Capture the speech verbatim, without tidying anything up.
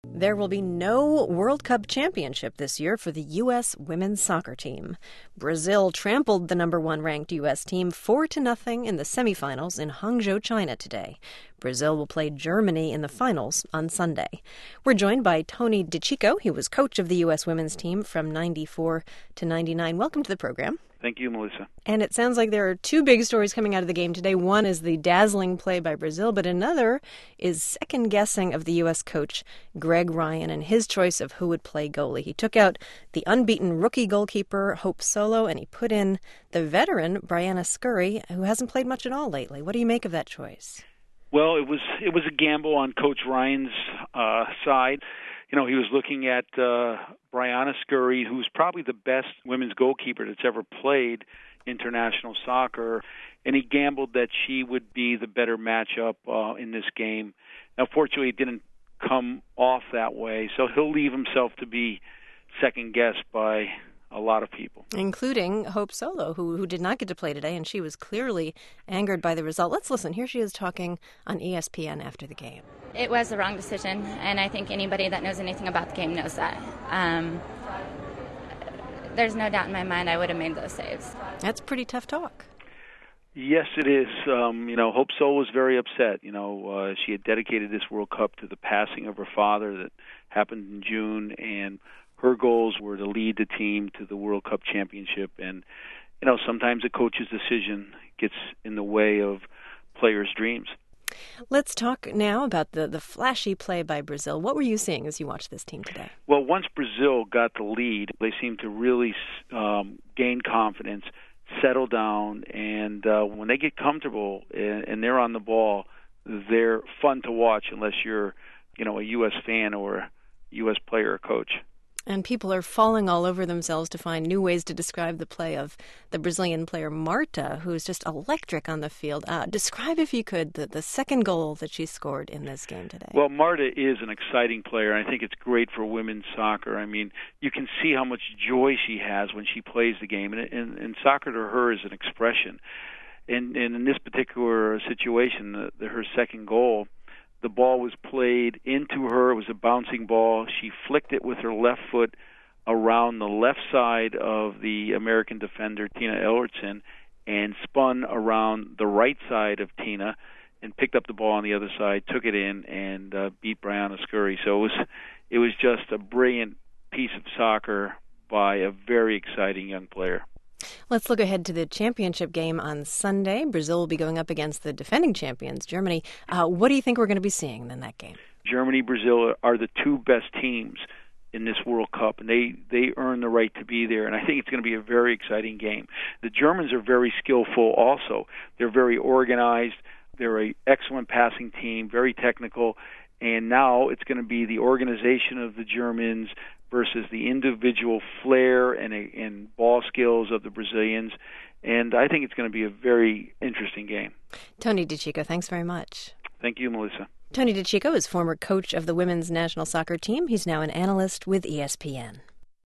There will be no World Cup championship this year for the U S women's soccer team. Brazil trampled the number one ranked U S team four to nothing in the semifinals in Hangzhou, China today. Brazil will play Germany in the finals on Sunday. We're joined by Tony DiCicco. He was coach of the U S women's team from ninety-four to ninety-nine. Welcome to the program. Thank you, Melissa. And it sounds like there are two big stories coming out of the game today. One is the dazzling play by Brazil, but another is second-guessing of the U S coach Greg Ryan and his choice of who would play goalie. He took out the unbeaten rookie goalkeeper Hope Solo, and he put in the veteran Brianna Scurry, who hasn't played much at all lately. What do you make of that choice? Well, it was it was a gamble on Coach Ryan's uh, side. You know, he was looking at uh, Brianna Scurry, who's probably the best women's goalkeeper that's ever played international soccer, and he gambled that she would be the better matchup uh, in this game. Now, fortunately, it didn't come off that way, so he'll leave himself to be second-guessed by a lot of people. Including Hope Solo, who, who did not get to play today, and she was clearly angered by the result. Let's listen. Here she is talking on E S P N after the game. It was the wrong decision, and I think anybody that knows anything about the game knows that. Um, there's no doubt in my mind I would have made those saves. That's pretty tough talk. Yes, it is. Um, you know, Hope Solo was very upset. You know, uh, she had dedicated this World Cup to the passing of her father that happened in June, and her goals were to lead the team to the World Cup championship. And, you know, sometimes a coach's decision gets in the way of players' dreams. Let's talk now about the, the flashy play by Brazil. What were you seeing as you watched this team today? Well, once Brazil got the lead, they seemed to really um, gain confidence, settle down, and uh, when they get comfortable and, and they're on the ball, they're fun to watch unless you're, you know, a U S fan or a U S player or coach. And people are falling all over themselves to find new ways to describe the play of the Brazilian player Marta, who's just electric on the field. Uh, describe, if you could, the, the second goal that she scored in this game today. Well, Marta is an exciting player, and I think it's great for women's soccer. I mean, you can see how much joy she has when she plays the game, and, and, and soccer to her is an expression. And, and in this particular situation, the, the, her second goal, the ball was played into her. It was a bouncing ball. She flicked it with her left foot around the left side of the American defender, Tina Ellertson, and spun around the right side of Tina and picked up the ball on the other side, took it in, and uh, beat Brianna Scurry. So it was, it was just a brilliant piece of soccer by a very exciting young player. Let's look ahead to the championship game on Sunday. Brazil will be going up against the defending champions, Germany. Uh, what do you think we're going to be seeing in that game? Germany, Brazil are the two best teams in this World Cup, and they, they earn the right to be there, and I think it's going to be a very exciting game. The Germans are very skillful also. They're very organized. They're an excellent passing team, very technical, and now it's going to be the organization of the Germans versus the individual flair and, and ball skills of the Brazilians. And I think it's going to be a very interesting game. Tony DiCicco, thanks very much. Thank you, Melissa. Tony DiCicco is former coach of the women's national soccer team. He's now an analyst with E S P N.